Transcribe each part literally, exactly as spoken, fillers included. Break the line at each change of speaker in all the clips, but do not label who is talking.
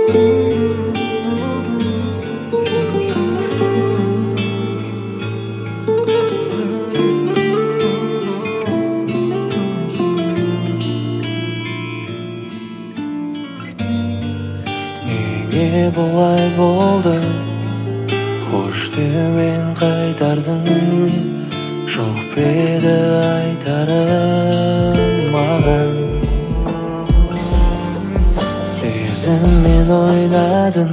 Неге бұлай болды? Хош деумен қайтардың, жоқ педі айтарым маған. Сезіммен ойнадың,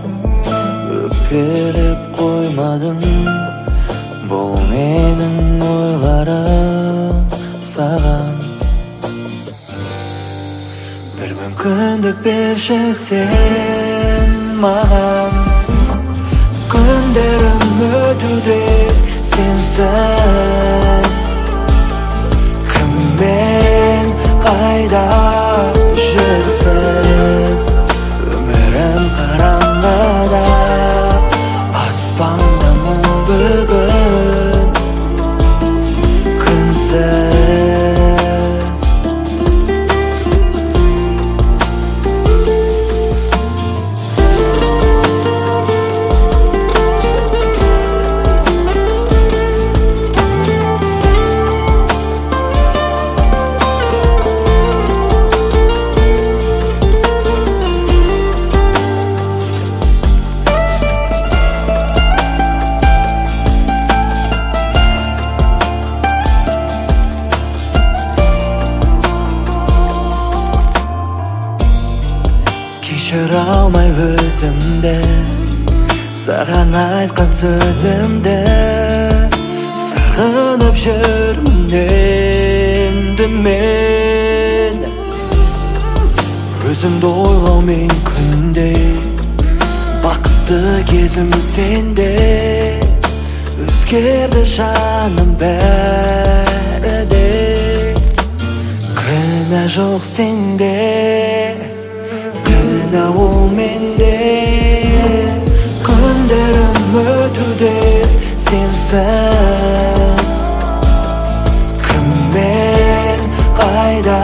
өкпелеп қоймадың, бұл менің ойларым саған. Бір мүмкіндік берші сен маған, күндерім өтуде сенсіз. Кіммен қайда жүрсіз, өмірім қараңғыда, аспанда мұң бүгін күнсіз. Кешіре алмай өзімді, саған айтқан сөзімді, сағынып жүрмін енді мен. Өзімді ойлаумен күнде, бақытты кезім сенде, өзгерді жаным бәрі де. Кінә жоқ сенде, кінә ол менде. Күндерім өтуде сенсіз, кіммен қайда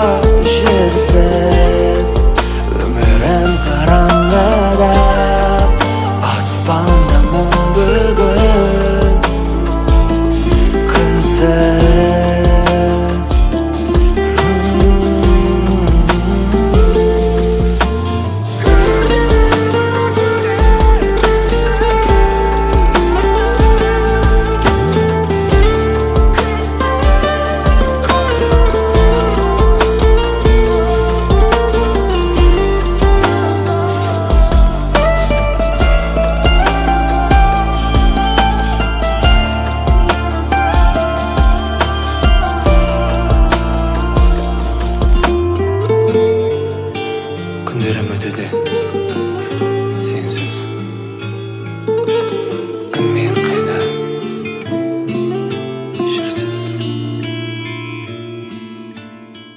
жүрсіз, өмірім қараңғыда, аспанда мұң бүгін күнсіз. Күндерім өтуде